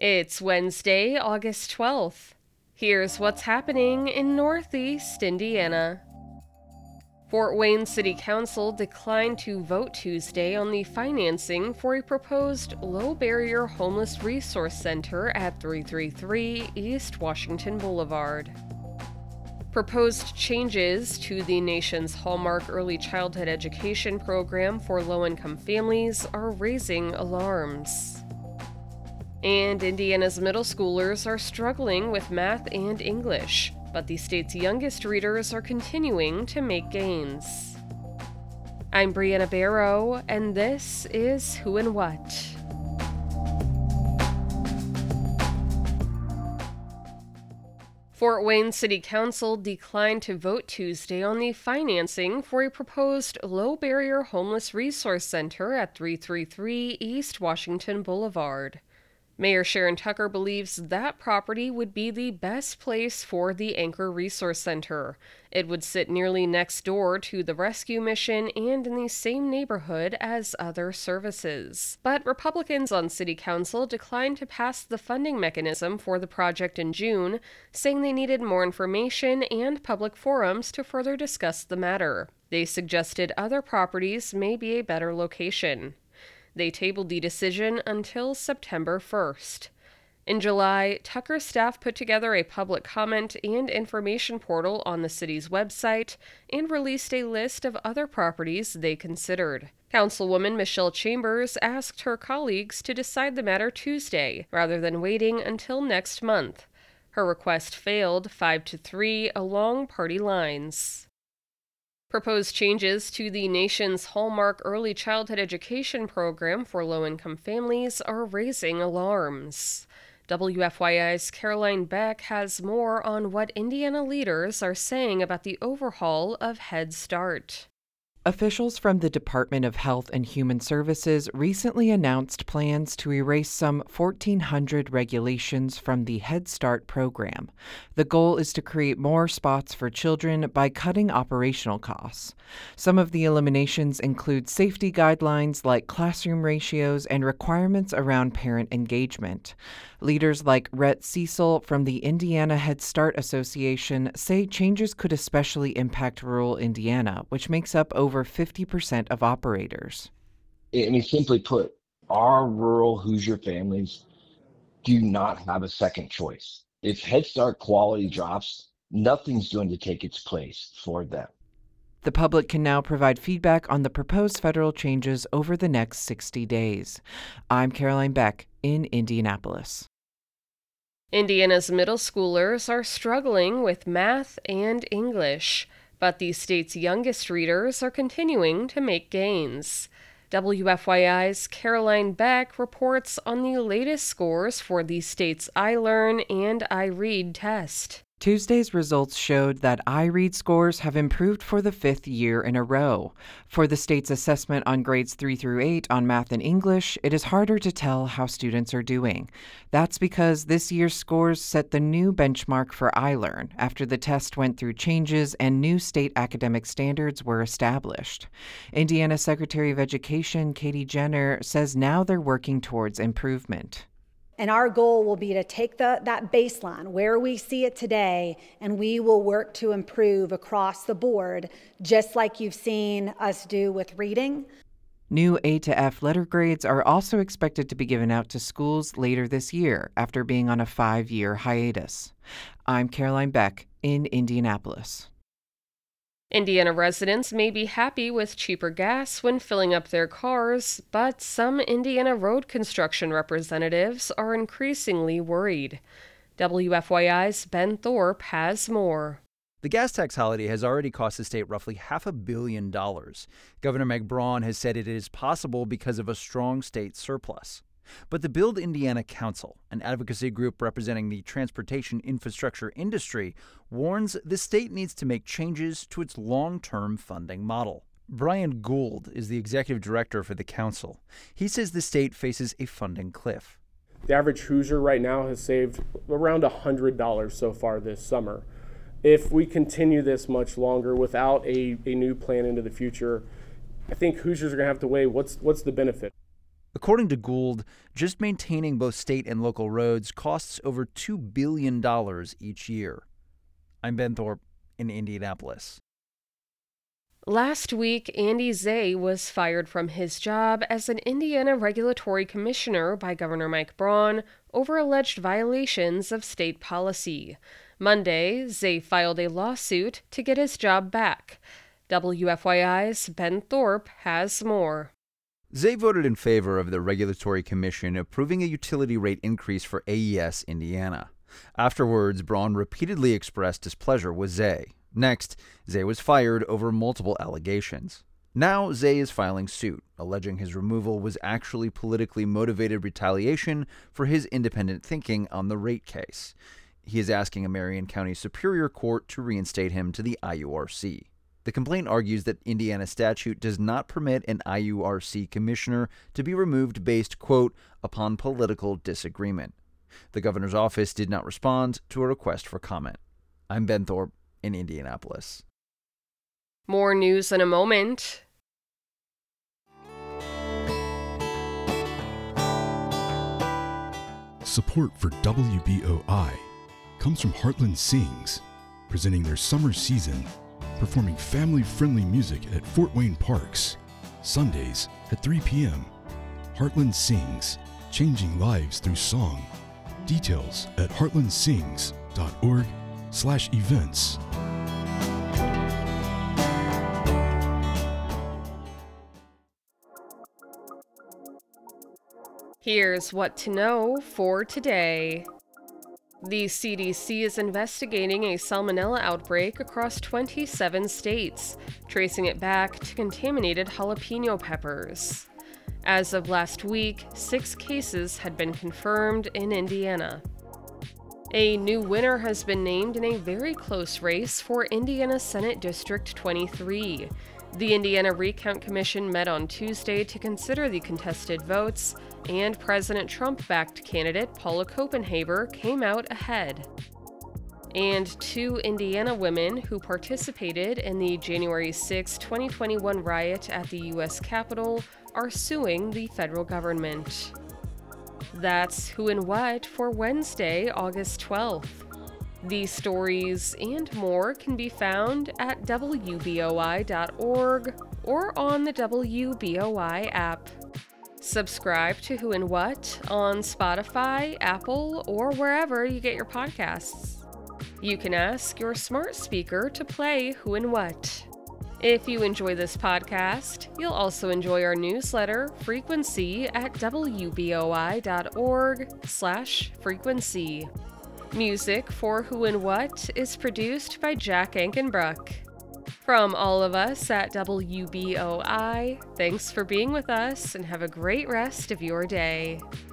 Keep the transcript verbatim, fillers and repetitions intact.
It's Wednesday, August twelfth. Here's what's happening in Northeast Indiana. Fort Wayne City Council declined to vote Tuesday on the financing for a proposed low-barrier homeless resource center at three thirty-three East Washington Boulevard. Proposed changes to the nation's hallmark early childhood education program for low-income families are raising alarms. And Indiana's middle schoolers are struggling with math and English, but the state's youngest readers are continuing to make gains. I'm Brianna Barrow, and this is Who and What. Fort Wayne City Council declined to vote Tuesday on the financing for a proposed low-barrier homeless resource center at three thirty-three East Washington Boulevard. Mayor Sharon Tucker believes that property would be the best place for the Anchor Resource Center. It would sit nearly next door to the rescue mission and in the same neighborhood as other services. But Republicans on City Council declined to pass the funding mechanism for the project in June, saying they needed more information and public forums to further discuss the matter. They suggested other properties may be a better location. They tabled the decision until September first. In July, Tucker's staff put together a public comment and information portal on the city's website and released a list of other properties they considered. Councilwoman Michelle Chambers asked her colleagues to decide the matter Tuesday, rather than waiting until next month. Her request failed five to three along party lines. Proposed changes to the nation's hallmark early childhood education program for low-income families are raising alarms. W F Y I's Caroline Beck has more on what Indiana leaders are saying about the overhaul of Head Start. Officials from the Department of Health and Human Services recently announced plans to erase some fourteen hundred regulations from the Head Start program. The goal is to create more spots for children by cutting operational costs. Some of the eliminations include safety guidelines like classroom ratios and requirements around parent engagement. Leaders like Rhett Cecil from the Indiana Head Start Association say changes could especially impact rural Indiana, which makes up over over fifty percent of operators. I mean, simply put, our rural Hoosier families do not have a second choice. If Head Start quality drops, nothing's going to take its place for them. The public can now provide feedback on the proposed federal changes over the next sixty days. I'm Caroline Beck in Indianapolis. Indiana's middle schoolers are struggling with math and English, but the state's youngest readers are continuing to make gains. W F Y I's Caroline Beck reports on the latest scores for the state's iLearn and iRead test. Tuesday's results showed that iRead scores have improved for the fifth year in a row. For the state's assessment on grades three through eight on math and English, it is harder to tell how students are doing. That's because this year's scores set the new benchmark for iLearn after the test went through changes and new state academic standards were established. Indiana Secretary of Education Katie Jenner says now they're working towards improvement. And our goal will be to take the, that baseline, where we see it today, and we will work to improve across the board, just like you've seen us do with reading. New A to F letter grades are also expected to be given out to schools later this year after being on a five-year hiatus. I'm Caroline Beck in Indianapolis. Indiana residents may be happy with cheaper gas when filling up their cars, but some Indiana road construction representatives are increasingly worried. W F Y I's Ben Thorpe has more. The gas tax holiday has already cost the state roughly half a billion dollars. Governor Meg Braun has said it is possible because of a strong state surplus. But the Build Indiana Council, an advocacy group representing the transportation infrastructure industry, warns the state needs to make changes to its long-term funding model. Brian Gould is the executive director for the council. He says the state faces a funding cliff. The average Hoosier right now has saved around one hundred dollars so far this summer. If we continue this much longer without a, a new plan into the future, I think Hoosiers are going to have to weigh what's what's the benefit. According to Gould, just maintaining both state and local roads costs over two billion dollars each year. I'm Ben Thorpe in Indianapolis. Last week, Andy Zay was fired from his job as an Indiana regulatory commissioner by Governor Mike Braun over alleged violations of state policy. Monday, Zay filed a lawsuit to get his job back. W F Y I's Ben Thorpe has more. Zay voted in favor of the Regulatory Commission approving a utility rate increase for A E S Indiana. Afterwards, Braun repeatedly expressed displeasure with Zay. Next, Zay was fired over multiple allegations. Now, Zay is filing suit, alleging his removal was actually politically motivated retaliation for his independent thinking on the rate case. He is asking a Marion County Superior Court to reinstate him to the I U R C. The complaint argues that Indiana statute does not permit an I U R C commissioner to be removed based, quote, upon political disagreement. The governor's office did not respond to a request for comment. I'm Ben Thorpe in Indianapolis. More news in a moment. Support for W B O I comes from Heartland Sings, presenting their summer season, performing family-friendly music at Fort Wayne Parks, Sundays at three p.m. Heartland Sings, changing lives through song. Details at heartlandsings.org slash events. Here's what to know for today. The C D C is investigating a salmonella outbreak across twenty-seven states, tracing it back to contaminated jalapeno peppers. As of last week, six cases had been confirmed in Indiana. A new winner has been named in a very close race for Indiana Senate District twenty-three. The Indiana Recount Commission met on Tuesday to consider the contested votes, and President Trump-backed candidate Paula Copenhaver came out ahead. And two Indiana women who participated in the January sixth, twenty twenty-one riot at the U S Capitol are suing the federal government. That's Who and What for Wednesday, August twelfth. These stories and more can be found at W B O I dot org or on the W B O I app. Subscribe to Who and What on Spotify, Apple, or wherever you get your podcasts. You can ask your smart speaker to play Who and What. If you enjoy this podcast, you'll also enjoy our newsletter, Frequency, at W B O I dot org slash frequency. Music for Who and What is produced by Jack Ankenbruck. From all of us at W B O I, thanks for being with us and have a great rest of your day.